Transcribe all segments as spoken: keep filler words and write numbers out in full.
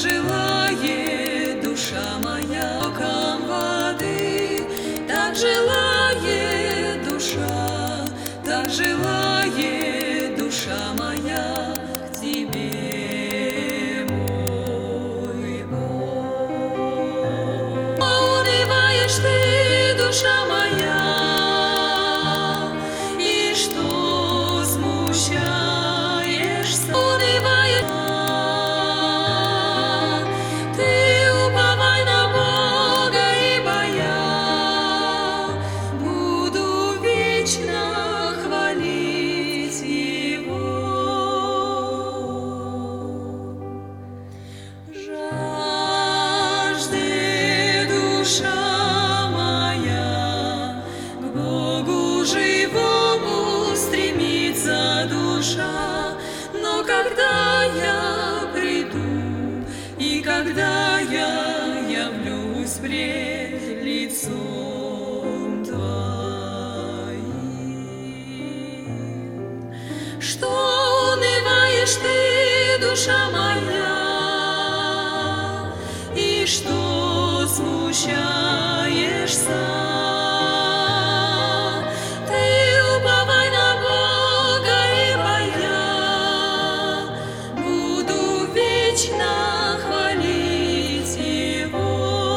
желает душа моя оком воды, так желает душа, так желает душа моя к тебе, мой Бог. Унываешь ты, душа моя, и что смущаешься? Унываешь ты, уповай на Бога, ибо я буду вечно хвалить Его. Жаждет душа моя, к Богу живому стремится душа, но когда я приду и когда я явлюсь пред лицом Твоим, что унываешь ты, душа моя, и что смущаешься? Ты уповай на Бога, ибо я буду вечно хвалить Его.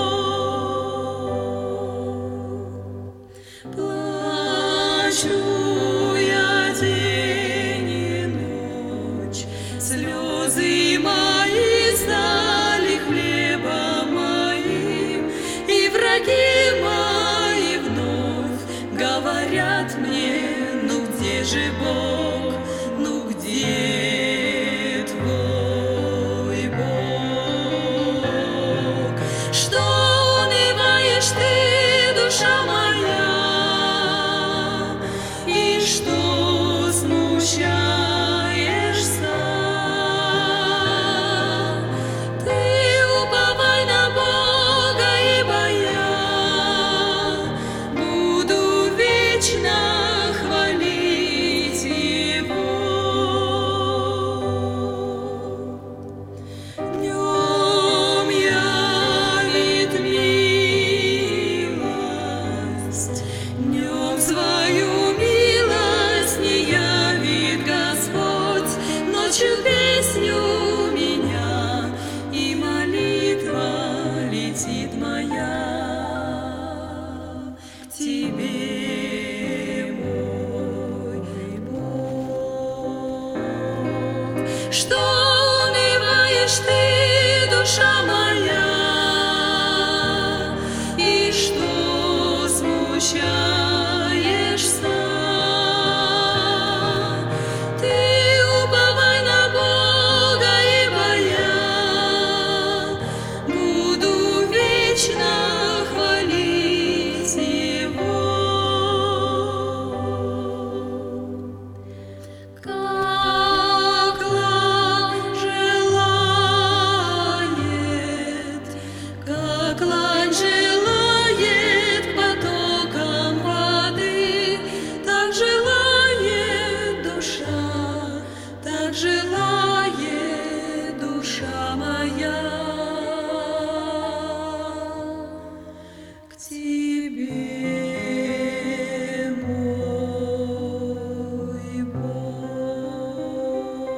Плачу я день и ночь, слезы мои стали хлебом моим, и враги мои вновь говорят мне: ну где же Бог, ну где твой Бог? Что унываешь ты, душа моя, и что смущаешься? Ты уповай на Бога, ибо я буду вечно хвалить Его. Днем явит милость, днем свою милость не явит Господь, ночью песню меня и молитва летит моя к Тебе, мой Бог. Что унываешь ты,